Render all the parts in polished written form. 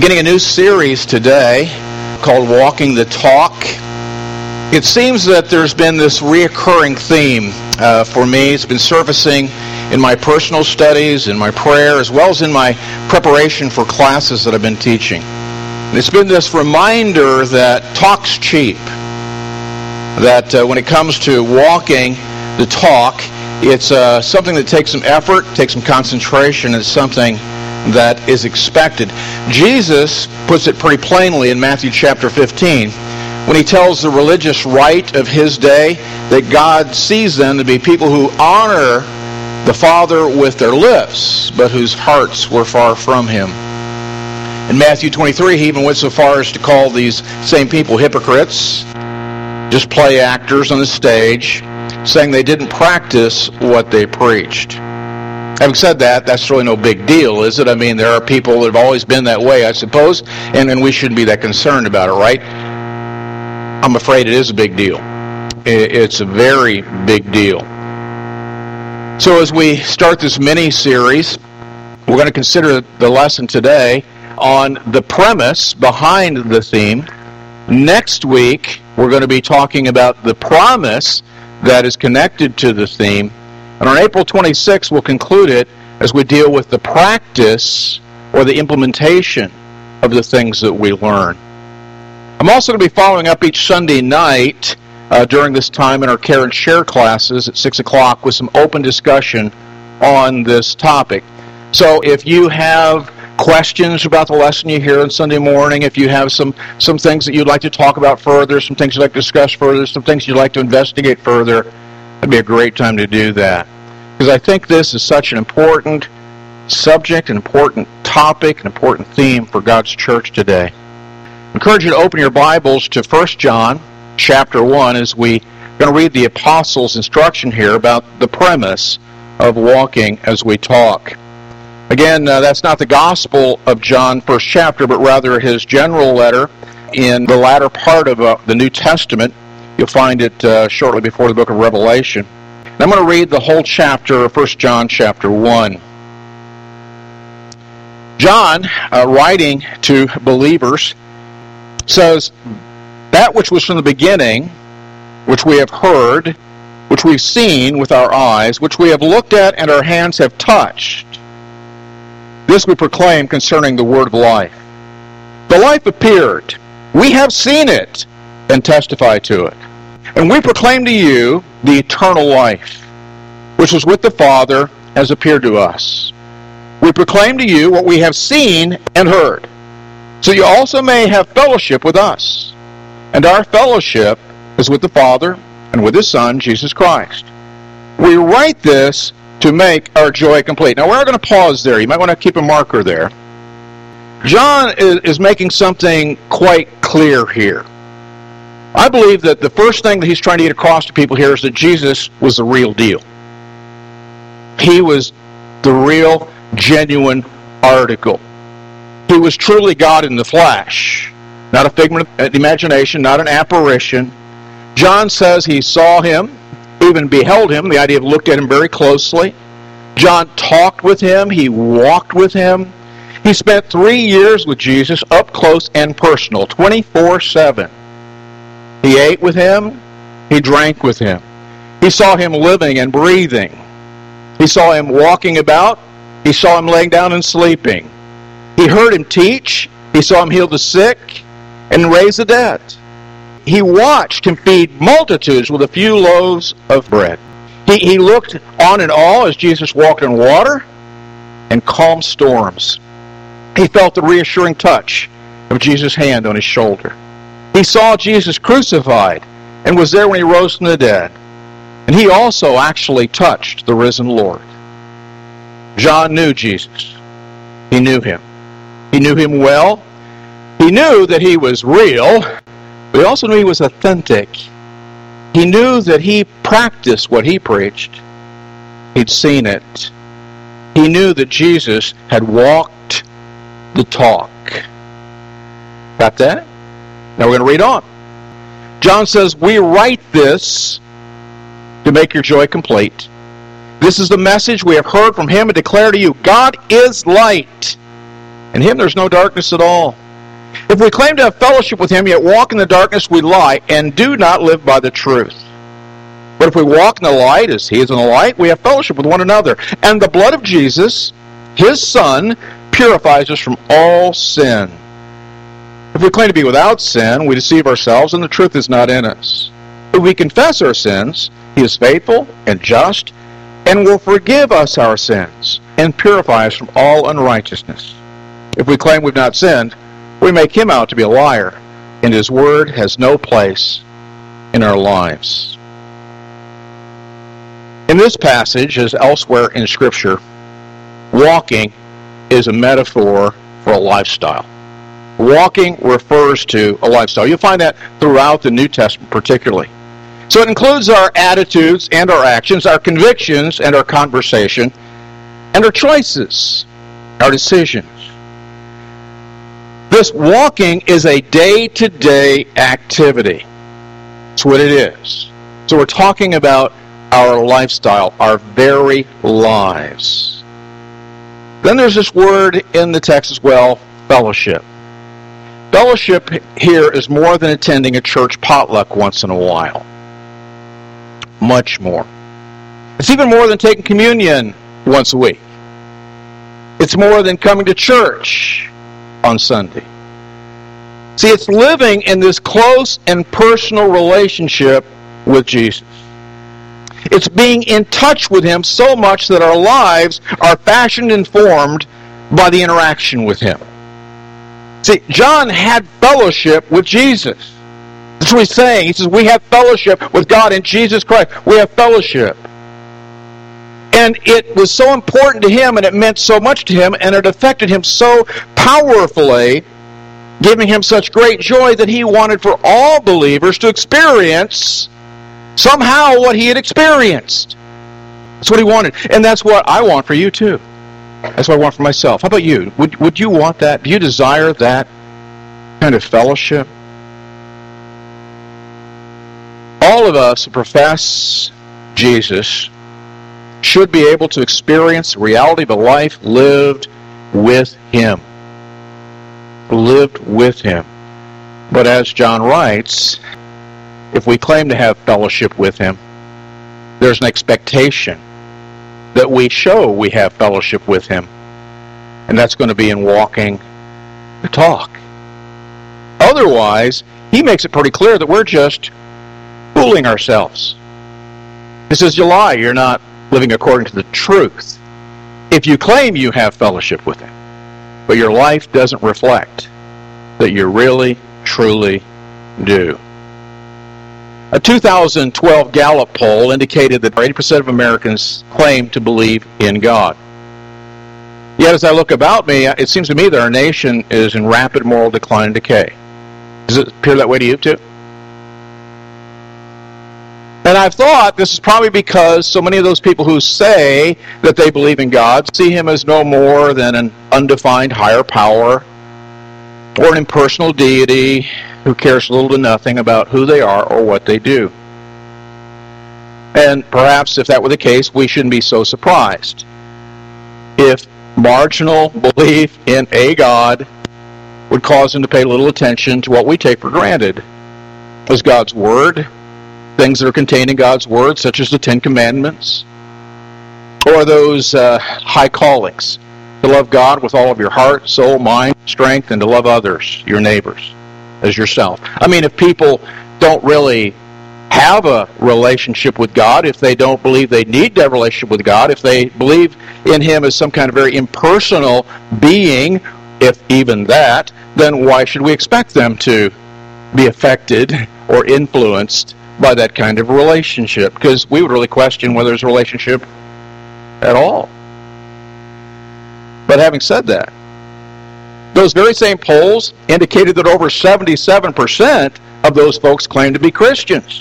Beginning a new series today called Walking the Talk. It seems that there's been this reoccurring theme for me. It's been surfacing in my personal studies, in my prayer, as well as in my preparation for classes that I've been teaching. And it's been this reminder that talk's cheap. That when it comes to walking the talk, it's something that takes some effort, takes some concentration, and something that is expected. Jesus puts it pretty plainly in Matthew chapter 15 when he tells the religious right of his day that God sees them to be people who honor the Father with their lips, but whose hearts were far from him. In Matthew 23, he even went so far as to call these same people hypocrites, just play actors on the stage, saying they didn't practice what they preached. Having said that, that's really no big deal, is it? I mean, there are people that have always been that way, I suppose, and we shouldn't be that concerned about it, right? I'm afraid it is a big deal. It's a very big deal. So as we start this mini-series, we're going to consider the lesson today on the premise behind the theme. Next week, we're going to be talking about the promise that is connected to the theme. And on April 26th, we'll conclude it as we deal with the practice or the implementation of the things that we learn. I'm also going to be following up each Sunday night during this time in our Care and Share classes at 6 o'clock with some open discussion on this topic. So if you have questions about the lesson you hear on Sunday morning, if you have some things that you'd like to talk about further, some things you'd like to discuss further, some things you'd like to investigate further, it'd be a great time to do that. Because I think this is such an important subject, an important topic, an important theme for God's church today. I encourage you to open your Bibles to 1 John chapter 1 as we're going to read the Apostles' instruction here about the premise of walking as we talk. Again, that's not the Gospel of John, first chapter, but rather his general letter in the latter part of the New Testament. You'll find it shortly before the book of Revelation. And I'm going to read the whole chapter of 1 John chapter 1. John, writing to believers, says, "That which was from the beginning, which we have heard, which we've seen with our eyes, which we have looked at and our hands have touched, this we proclaim concerning the word of life. The life appeared. We have seen it and testify to it. And we proclaim to you the eternal life, which was with the Father, has appeared to us. We proclaim to you what we have seen and heard, so you also may have fellowship with us. And our fellowship is with the Father and with His Son, Jesus Christ. We write this to make our joy complete." Now, we're going to pause there. You might want to keep a marker there. John is making something quite clear here. I believe that the first thing that he's trying to get across to people here is that Jesus was the real deal. He was the real, genuine article. He was truly God in the flesh, not a figment of the imagination, not an apparition. John says he saw him, even beheld him, the idea of looked at him very closely. John talked with him, he walked with him. He spent 3 years with Jesus up close and personal, 24/7. He ate with him, he drank with him. He saw him living and breathing. He saw him walking about, he saw him laying down and sleeping. He heard him teach, he saw him heal the sick and raise the dead. He watched him feed multitudes with a few loaves of bread. He looked on in awe as Jesus walked on water and calmed storms. He felt the reassuring touch of Jesus' hand on his shoulder. He saw Jesus crucified and was there when he rose from the dead. And he also actually touched the risen Lord. John knew Jesus. He knew him. He knew him well. He knew that he was real, but he also knew he was authentic. He knew that he practiced what he preached. He'd seen it. He knew that Jesus had walked the talk. Got that? Now we're going to read on. John says, "We write this to make your joy complete. This is the message we have heard from him and declare to you. God is light, In him there's no darkness at all. If we claim to have fellowship with him, yet walk in the darkness, we lie and do not live by the truth. But if we walk in the light as he is in the light, we have fellowship with one another. And the blood of Jesus, his Son, purifies us from all sin. If we claim to be without sin, we deceive ourselves, and the truth is not in us. If we confess our sins, he is faithful and just, and will forgive us our sins, and purify us from all unrighteousness. If we claim we've not sinned, we make him out to be a liar, and his word has no place in our lives. In this passage, as elsewhere in Scripture, walking is a metaphor for a lifestyle. Walking refers to a lifestyle. You'll find that throughout the New Testament particularly. So it includes our attitudes and our actions, our convictions and our conversation, and our choices, our decisions. This walking is a day-to-day activity. That's what it is. So we're talking about our lifestyle, our very lives. Then there's this word in the text as well, fellowship. Fellowship here is more than attending a church potluck once in a while. Much more. It's even more than taking communion once a week. It's more than coming to church on Sunday. See, it's living in this close and personal relationship with Jesus. It's being in touch with him so much that our lives are fashioned and formed by the interaction with him. See, John had fellowship with Jesus. That's what he's saying. He says, we have fellowship with God in Jesus Christ. We have fellowship. And it was so important to him, and it meant so much to him, and it affected him so powerfully, giving him such great joy that he wanted for all believers to experience somehow what he had experienced. That's what he wanted. And that's what I want for you too. That's what I want for myself. How about you? Would you want that? Do you desire that kind of fellowship? All of us who profess Jesus should be able to experience the reality of a life lived with him. Lived with him. But as John writes, if we claim to have fellowship with him, there's an expectation that we show we have fellowship with him. And that's going to be in walking the talk. Otherwise, he makes it pretty clear that we're just fooling ourselves. He says, you lie, you're not living according to the truth. If you claim you have fellowship with him, but your life doesn't reflect that you really, truly do. A 2012 Gallup poll indicated that 80% of Americans claim to believe in God. Yet as I look about me, it seems to me that our nation is in rapid moral decline and decay. Does it appear that way to you too? And I've thought this is probably because so many of those people who say that they believe in God see him as no more than an undefined higher power or an impersonal deity who cares little to nothing about who they are or what they do. And perhaps if that were the case, we shouldn't be so surprised if marginal belief in a God would cause them to pay little attention to what we take for granted as God's Word, things that are contained in God's Word, such as the Ten Commandments, or those high callings, to love God with all of your heart, soul, mind, strength, and to love others, your neighbors, as yourself. I mean, if people don't really have a relationship with God, if they don't believe they need to have a relationship with God, if they believe in him as some kind of very impersonal being, if even that, then why should we expect them to be affected or influenced by that kind of relationship? Because we would really question whether there's a relationship at all. But having said that, those very same polls indicated that over 77% of those folks claim to be Christians.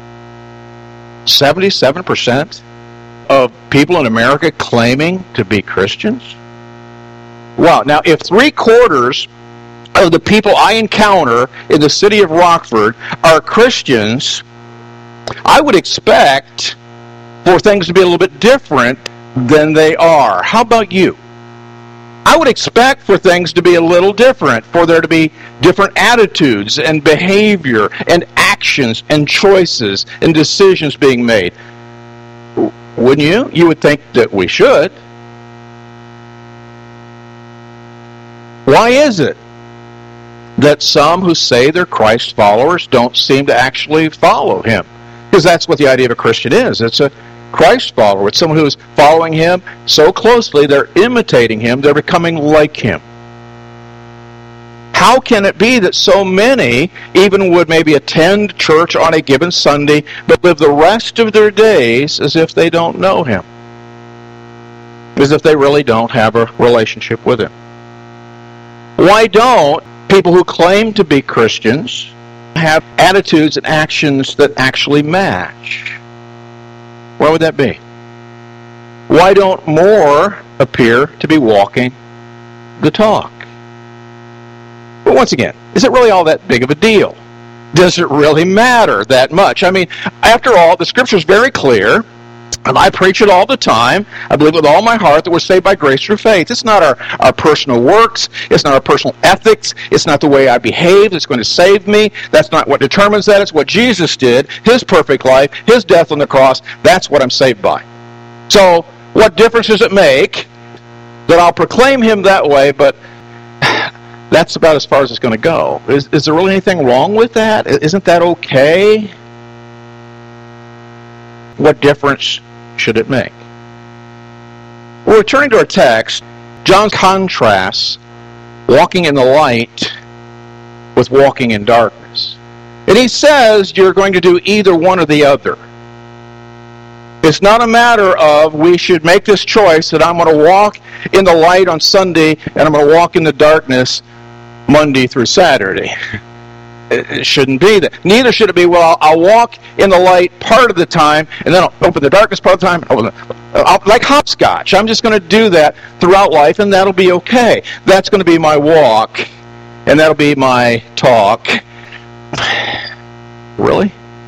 77% of people in America claiming to be Christians? Wow. Now, if 3/4 of the people I encounter in the city of Rockford are Christians, I would expect for things to be a little bit different than they are. How about you? I would expect for things to be a little different, for there to be different attitudes and behavior and actions and choices and decisions being made. Wouldn't you? You would think that we should. Why is it that some who say they're Christ followers don't seem to actually follow him? Because that's what the idea of a Christian is. It's a Christ follower. It's someone who is following him so closely, they're imitating him, they're becoming like him. How can it be that so many even would maybe attend church on a given Sunday, but live the rest of their days as if they don't know him? As if they really don't have a relationship with him? Why don't people who claim to be Christians have attitudes and actions that actually match? Why would that be? Why don't more appear to be walking the talk? But once again, is it really all that big of a deal? Does it really matter that much? I mean, after all, the Scripture is very clear, and I preach it all the time. I believe with all my heart that we're saved by grace through faith. It's not our personal works. It's not our personal ethics. It's not the way I behave that's going to save me. That's not what determines that. It's what Jesus did, his perfect life, his death on the cross. That's what I'm saved by. So what difference does it make that I'll proclaim him that way, but that's about as far as it's going to go? Is there really anything wrong with that? Isn't that okay? What difference should it make? Well, returning to our text, John contrasts walking in the light with walking in darkness. And he says you're going to do either one or the other. It's not a matter of we should make this choice that I'm going to walk in the light on Sunday and I'm going to walk in the darkness Monday through Saturday. It shouldn't be that. Neither should it be, well, I'll walk in the light part of the time, and then I'll open the darkness part of the time. Like hopscotch. I'm just going to do that throughout life, and that'll be okay. That's going to be my walk, and that'll be my talk. Really?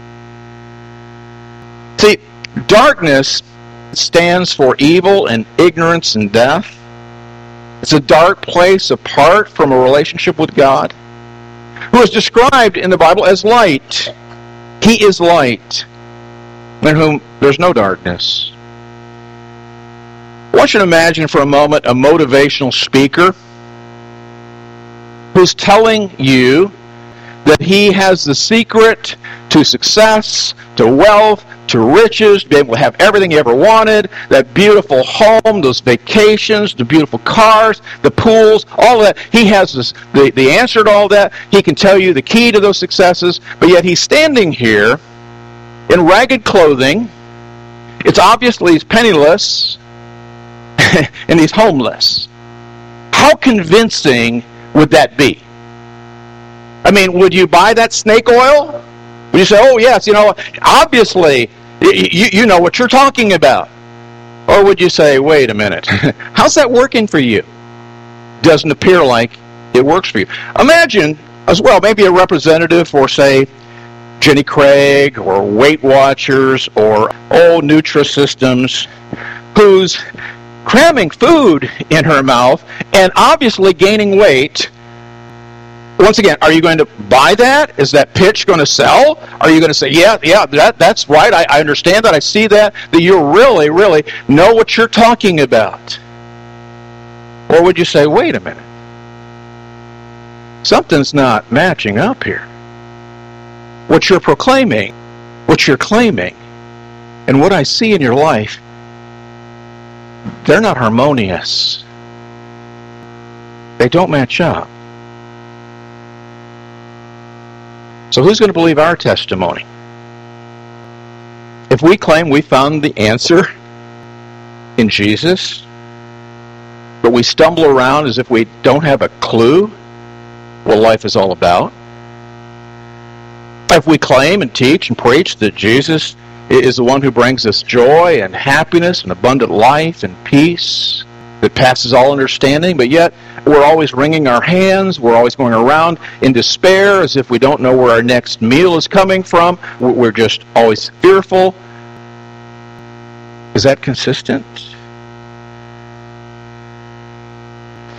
See, darkness stands for evil and ignorance and death. It's a dark place apart from a relationship with God, who is described in the Bible as light. He is light, in whom there's no darkness. I want you to imagine for a moment a motivational speaker who's telling you that he has the secret to success, to wealth, to riches, to be able to have everything he ever wanted, that beautiful home, those vacations, the beautiful cars, the pools, all of that. He has the answer to all that. He can tell you the key to those successes, but yet he's standing here in ragged clothing. It's obviously he's penniless, and he's homeless. How convincing would that be? I mean, would you buy that snake oil? Would you say, oh, yes, obviously, you know what you're talking about? Or would you say, wait a minute, how's that working for you? Doesn't appear like it works for you. Imagine, as well, maybe a representative for, say, Jenny Craig or Weight Watchers or Nutrisystems, who's cramming food in her mouth and obviously gaining weight. Once again, are you going to buy that? Is that pitch going to sell? Are you going to say, yeah, that's right, I understand that, I see that you really, really know what you're talking about? Or would you say, wait a minute, something's not matching up here. What you're proclaiming, what you're claiming, and what I see in your life, they're not harmonious. They don't match up. So who's going to believe our testimony? If we claim we found the answer in Jesus, but we stumble around as if we don't have a clue what life is all about, if we claim and teach and preach that Jesus is the one who brings us joy and happiness and abundant life and peace that passes all understanding, but yet we're always wringing our hands, we're always going around in despair as if we don't know where our next meal is coming from, we're just always fearful. Is that consistent?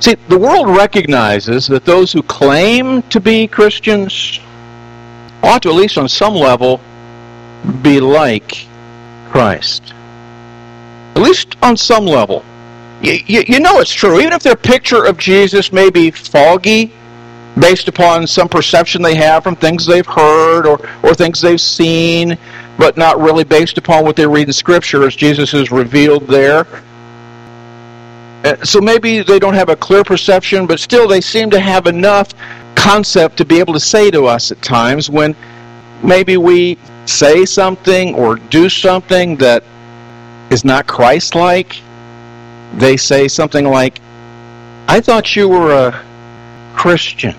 See, the world recognizes that those who claim to be Christians ought to, at least on some level, be like Christ. At least on some level. You know it's true. Even if their picture of Jesus may be foggy, based upon some perception they have from things they've heard or things they've seen, but not really based upon what they read in Scripture as Jesus is revealed there. So maybe they don't have a clear perception, but still they seem to have enough concept to be able to say to us at times when maybe we say something or do something that is not Christ-like. They say something like, "I thought you were a Christian.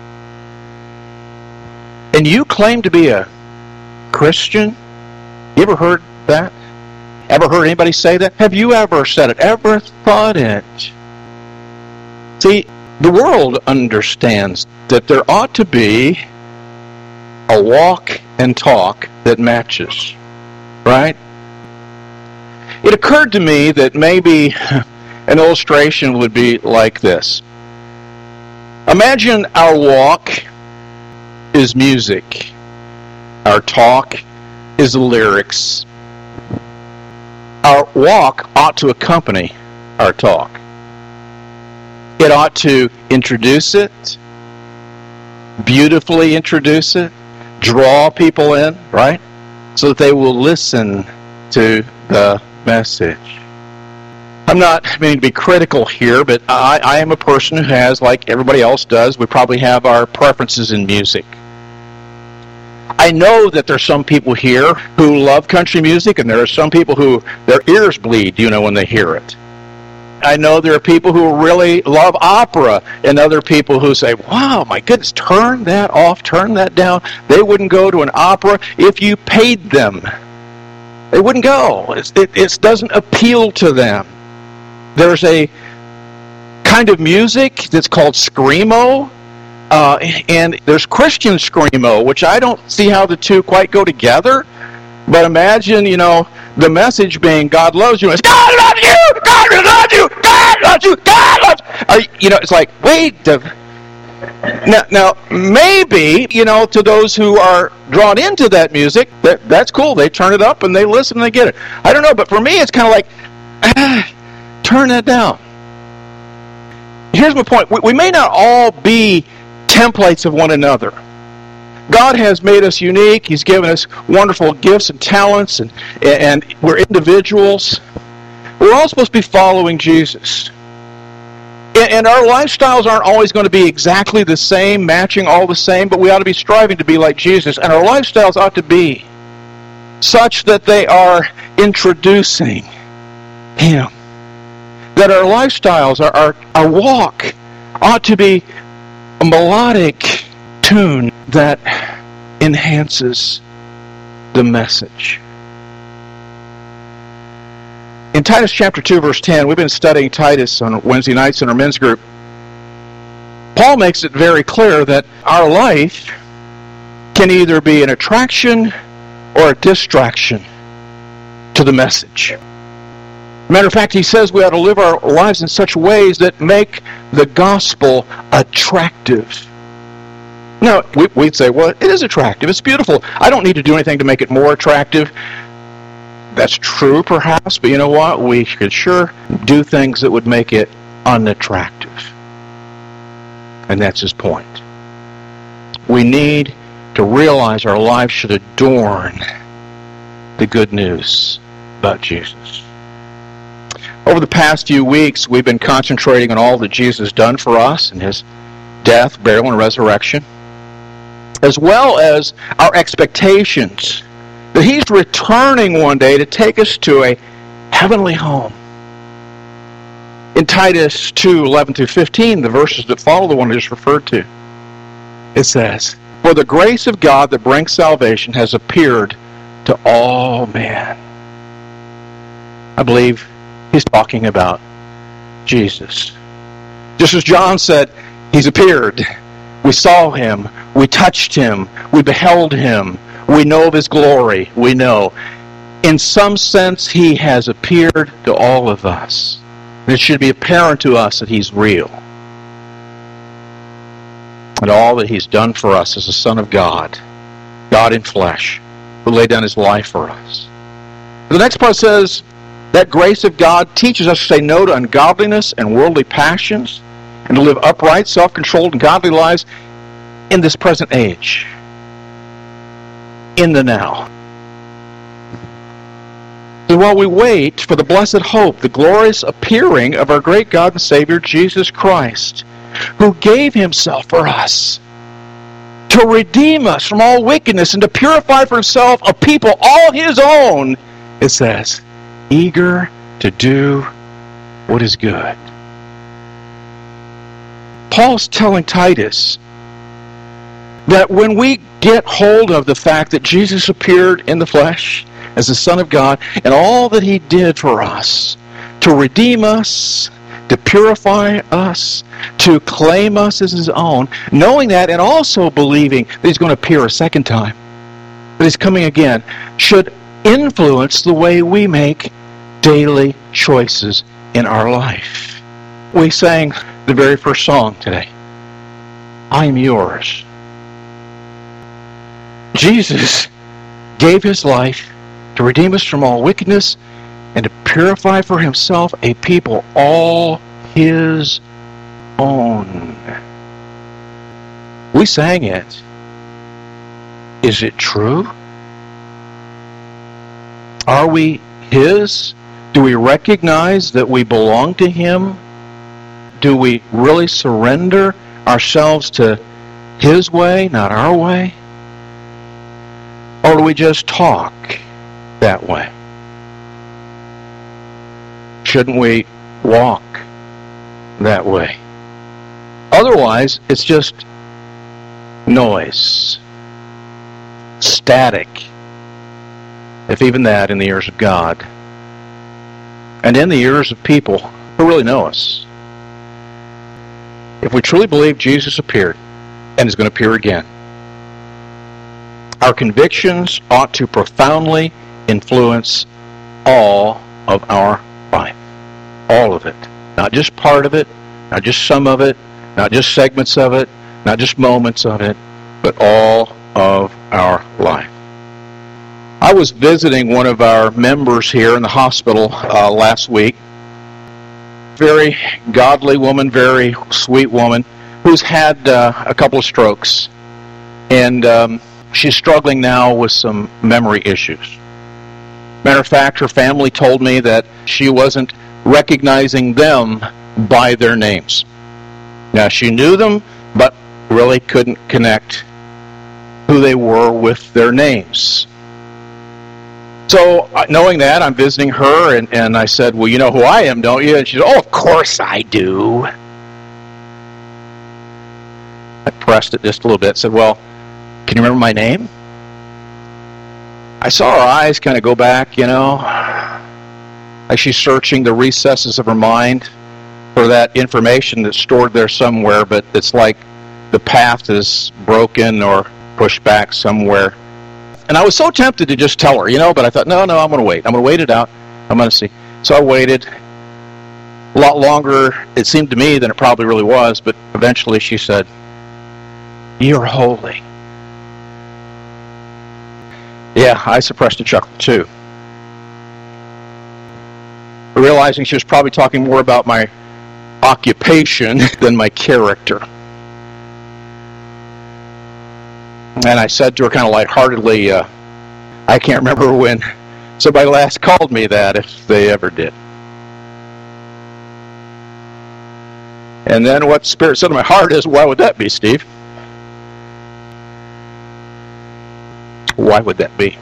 And you claim to be a Christian?" You ever heard that? Ever heard anybody say that? Have you ever said it? Ever thought it? See, the world understands that there ought to be a walk and talk that matches, right? It occurred to me that maybe an illustration would be like this. Imagine our walk is music. Our talk is the lyrics. Our walk ought to accompany our talk. It ought to introduce it, beautifully introduce it, draw people in, right? So that they will listen to the message. I'm not meaning to be critical here, but I am a person who has, like everybody else does, we probably have our preferences in music. I know that there's some people here who love country music, and there are some people who their ears bleed, when they hear it. I know there are people who really love opera, and other people who say, "Wow, my goodness, turn that off, turn that down." They wouldn't go to an opera if you paid them. They wouldn't go. It doesn't appeal to them. There's a kind of music that's called screamo, and there's Christian screamo, which I don't see how the two quite go together. But imagine, the message being God loves you, and it's God loves you, God loves you, God loves you, God loves you. It's like, wait. Now, maybe, to those who are drawn into that music, that's cool. They turn it up and they listen and they get it. I don't know, but for me, it's kind of like, turn that down. Here's my point. We may not all be templates of one another. God has made us unique. He's given us wonderful gifts and talents, and we're individuals. We're all supposed to be following Jesus. And our lifestyles aren't always going to be exactly the same, matching all the same, but we ought to be striving to be like Jesus. And our lifestyles ought to be such that they are introducing Him. That our lifestyles, our walk, ought to be a melodic tune that enhances the message. In Titus chapter 2, verse 10, we've been studying Titus on Wednesday nights in our men's group. Paul makes it very clear that our life can either be an attraction or a distraction to the message. Matter of fact, he says we ought to live our lives in such ways that make the gospel attractive. Now, we'd say, well, it is attractive. It's beautiful. I don't need to do anything to make it more attractive. That's true, perhaps, but you know what? We could sure do things that would make it unattractive. And that's his point. We need to realize our lives should adorn the good news about Jesus. Over the past few weeks, we've been concentrating on all that Jesus has done for us in His death, burial, and resurrection, as well as our expectations that He's returning one day to take us to a heavenly home. In Titus 2, 11 through 15, the verses that follow the one I just referred to, it says, "For the grace of God that brings salvation has appeared to all men." I believe he's talking about Jesus. Just as John said, He's appeared. We saw Him. We touched Him. We beheld Him. We know of His glory. We know. In some sense, He has appeared to all of us. And it should be apparent to us that He's real. and all that he's done for us as the Son of God, God in flesh, who laid down his life for us. The next part says, that grace of God teaches us to say no to ungodliness and worldly passions, and to live upright, self-controlled, and godly lives in this present age, in the now. So while we wait for the blessed hope, the glorious appearing of our great God and Savior, Jesus Christ, who gave himself for us, to redeem us from all wickedness and to purify for himself a people all his own, it says, eager to do what is good. Paul's telling Titus that when we get hold of the fact that Jesus appeared in the flesh as the Son of God and all that he did for us to redeem us, to purify us, to claim us as his own, knowing that and also believing that he's going to appear a second time, that he's coming again, should influence the way we make daily choices in our life. We sang the very first song today, I am yours. Jesus gave his life to redeem us from all wickedness and to purify for himself a people all his own. We sang it. Is it true? Are we his? Do we recognize that we belong to him? Do we really surrender ourselves to his way, not our way? Or do we just talk that way? Shouldn't we walk that way? Otherwise, it's just noise, static, if even that, in the ears of God, and in the ears of people who really know us. If we truly believe Jesus appeared and is going to appear again, our convictions ought to profoundly influence all of our life. All of it. Not just part of it, not just some of it, not just segments of it, not just moments of it, but all of our life. I was visiting one of our members here in the hospital last week. Very godly woman, very sweet woman, who's had a couple of strokes. And she's struggling now with some memory issues. Matter of fact, her family told me that she wasn't recognizing them by their names. Now, she knew them, but really couldn't connect who they were with their names. So, knowing that, I'm visiting her, and I said, well, you know who I am, don't you? And she said, oh, of course I do. I pressed it just a little bit, said, well, can you remember my name? I saw her eyes kind of go back, like she's searching the recesses of her mind for that information that's stored there somewhere, but it's like the path is broken or pushed back somewhere. And I was so tempted to just tell her, but I thought, no, I'm going to wait. I'm going to wait it out. I'm going to see. So I waited a lot longer, it seemed to me, than it probably really was, but eventually she said, you're holy. Yeah, I suppressed a chuckle too. Realizing she was probably talking more about my occupation than my character. And I said to her kind of lightheartedly, I can't remember when somebody last called me that, if they ever did. And then what Spirit said to my heart is, why would that be, Steve? Why would that be?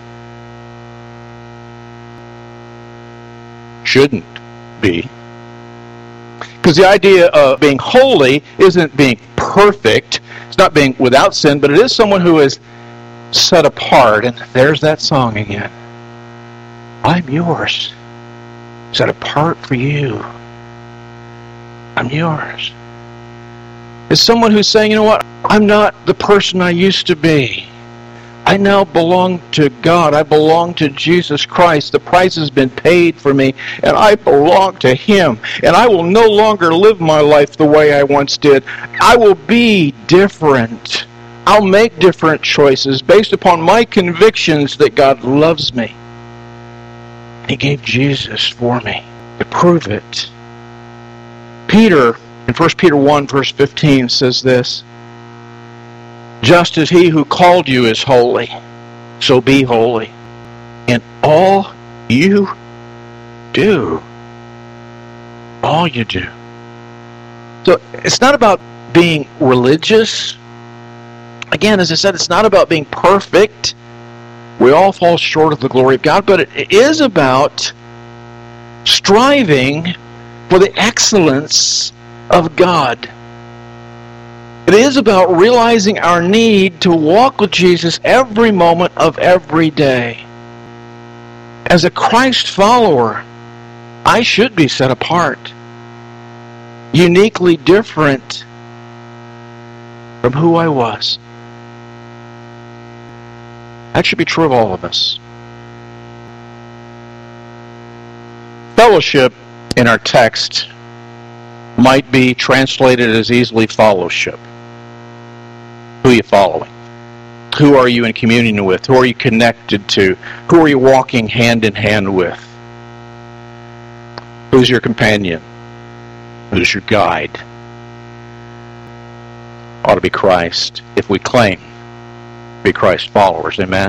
Shouldn't be. Because the idea of being holy isn't being perfect. It's not being without sin, but it is someone who is set apart. And there's that song again. I'm yours. Set apart for you. I'm yours. It's someone who's saying, you know what? I'm not the person I used to be. I now belong to God. I belong to Jesus Christ. The price has been paid for me, and I belong to Him. And I will no longer live my life the way I once did. I will be different. I'll make different choices based upon my convictions that God loves me. He gave Jesus for me to prove it. Peter, in 1 Peter 1, verse 15, says this, just as He who called you is holy, so be holy in all you do. All you do. So it's not about being religious. Again, as I said, it's not about being perfect. We all fall short of the glory of God, but it is about striving for the excellence of God. It is about realizing our need to walk with Jesus every moment of every day. As a Christ follower, I should be set apart, uniquely different from who I was. That should be true of all of us. Fellowship in our text might be translated as easily fellowship. Who are you following? Who are you in communion with? Who are you connected to? Who are you walking hand in hand with? Who's your companion? Who's your guide? Ought to be Christ if we claim to be Christ followers. Amen?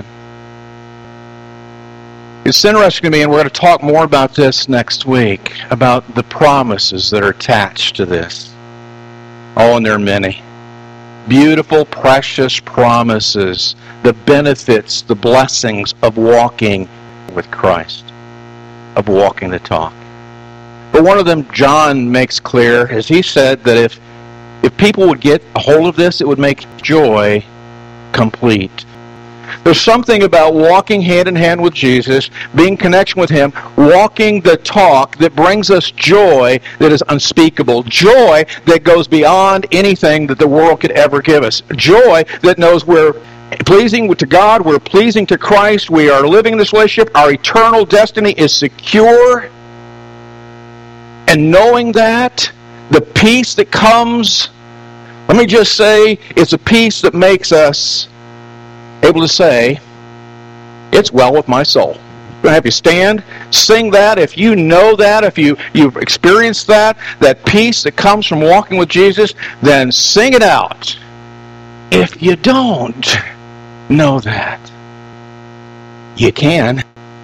It's interesting to me, and we're going to talk more about this next week, about the promises that are attached to this. Oh, and there are many. Beautiful, precious promises, the benefits, the blessings of walking with Christ, of walking the talk. But one of them John makes clear, as he said, that if people would get a hold of this, it would make joy complete. There's something about walking hand in hand with Jesus, being in connection with Him, walking the talk that brings us joy that is unspeakable. Joy that goes beyond anything that the world could ever give us. Joy that knows we're pleasing to God, we're pleasing to Christ, we are living in this relationship, our eternal destiny is secure. And knowing that, the peace that comes, let me just say, it's a peace that makes us able to say, it's well with my soul. I'm going to have you stand, sing that. If you know that, if you've experienced that peace that comes from walking with Jesus, then sing it out. If you don't know that, you can.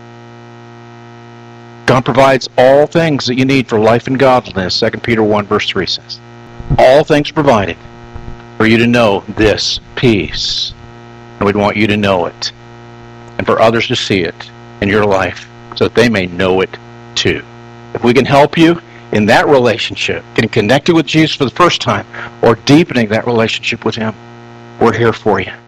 God provides all things that you need for life and godliness, 2 Peter 1 verse 3 says. All things provided for you to know this peace. And we'd want you to know it, and for others to see it in your life so that they may know it too. If we can help you in that relationship, getting connected with Jesus for the first time, or deepening that relationship with Him, we're here for you.